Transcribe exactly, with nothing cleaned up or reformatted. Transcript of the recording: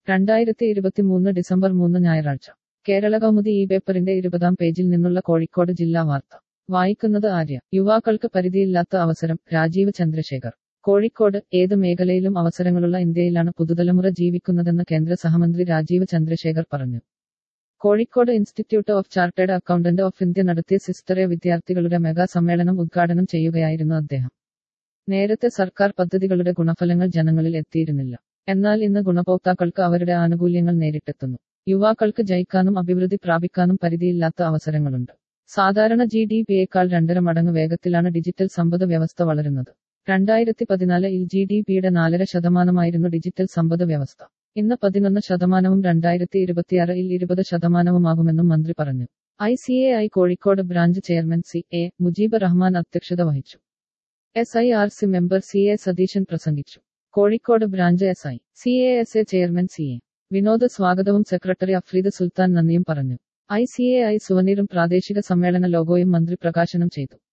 രണ്ടായിരത്തി ഇരുപത്തിമൂന്ന് ഡിസംബർ മൂന്ന് ഞായറാഴ്ച കേരള കൗമുദി ഈ പേപ്പറിന്റെ ഇരുപതാം പേജിൽ നിന്നുള്ള കോഴിക്കോട് ജില്ലാ വാർത്ത വായിക്കുന്നത് ആര്യ. യുവാക്കൾക്ക് പരിധിയില്ലാത്ത അവസരം, രാജീവ് ചന്ദ്രശേഖർ. കോഴിക്കോട് ഏത് മേഖലയിലും അവസരങ്ങളുള്ള ഇന്ത്യയിലാണ് പുതുതലമുറ ജീവിക്കുന്നതെന്ന് കേന്ദ്ര സഹമന്ത്രി രാജീവ് ചന്ദ്രശേഖർ പറഞ്ഞു. Kozhikode institute of chartered accountant of India നടത്തിയ സിസ്റ്ററെ വിദ്യാർത്ഥികളുടെ മെഗാ സമ്മേളനം ഉദ്ഘാടനം ചെയ്യുകയായിരുന്നു അദ്ദേഹം. നേരത്തെ സർക്കാർ പദ്ധതികളുടെ ഗുണഫലങ്ങൾ ജനങ്ങളിൽ എത്തിയിരുന്നില്ല. എന്നാൽ ഇന്ന് ഗുണഭോക്താക്കൾക്ക് അവരുടെ ആനുകൂല്യങ്ങൾ നേരിട്ടെത്തുന്നു. യുവാക്കൾക്ക് ജയിക്കാനും അഭിവൃദ്ധി പ്രാപിക്കാനും പരിധിയില്ലാത്ത അവസരങ്ങളുണ്ട്. സാധാരണ ജി ഡി പിയേക്കാൾ രണ്ടര മടങ്ങ് വേഗത്തിലാണ് ഡിജിറ്റൽ സമ്പദ് വ്യവസ്ഥ വളരുന്നത്. രണ്ടായിരത്തി പതിനാലിൽ ജി ഡി പിയുടെ നാലര ശതമാനമായിരുന്നു ഡിജിറ്റൽ സമ്പദ് വ്യവസ്ഥ. ഇന്ന് പതിനൊന്ന് ശതമാനവും രണ്ടായിരത്തി ഇരുപത്തിയാറിൽ ഇരുപത് ശതമാനവുമാകുമെന്നും മന്ത്രി പറഞ്ഞു. I C A I Kozhikode branch chairman C A Mujeeb Rahman അധ്യക്ഷത വഹിച്ചു. S I R C member C A Satheesan പ്രസംഗിച്ചു. Kozhikode branch S I C A S A chairman C A Vinod സ്വാഗതവും സെക്രട്ടറി അഫ്രീദ് സുൽത്താൻ നന്ദിയും പറഞ്ഞു. ഐ സി എ ഐ സുവനീറും പ്രാദേശിക സമ്മേളന ലോഗോയും മന്ത്രി പ്രകാശനം ചെയ്തു.